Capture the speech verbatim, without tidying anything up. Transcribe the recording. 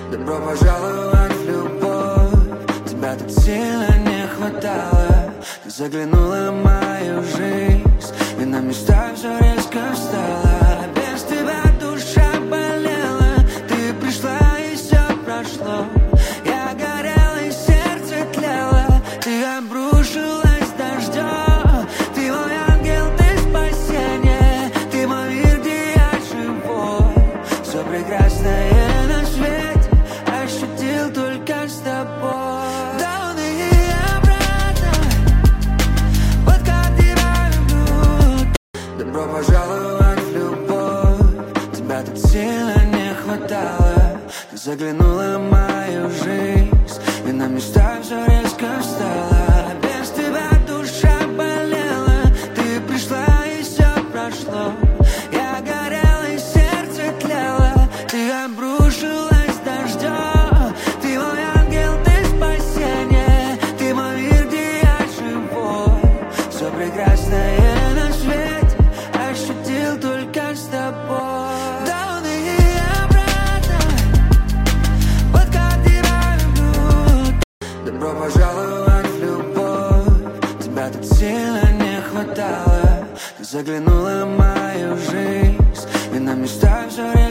Добро пожаловать в любовь. Тебя так сильно не хватало. Ты заглянула в мою жизнь, и на местах все резко встало. Без тебя душа болела. Ты пришла и все прошло. Я горела и сердце тлело. Ты обрушилась дождем. Ты мой ангел, ты спасение. Ты мой мир, где я живой. Все прекрасное на свете ощутил только с тобой. Down и обратно, под квартирой люблю. Добро пожаловать в любовь. Тебя так сильно не хватало. Ты заглянула в мою жизнь, и на местах все резко встало. Без тебя душа болела. Ты пришла и все прошло. Я горела и сердце тлело. Ты обрушилась дождем. Ты мой ангел, ты спасение. Ты мой мир, где я живой. Все прекрасное на свете ощутил только с тобой. Down и обратно, под квартирой люблю. Добро пожаловать в любовь. Тебя так сильно не хватало. Ты заглянула в мою жизнь, и на местах все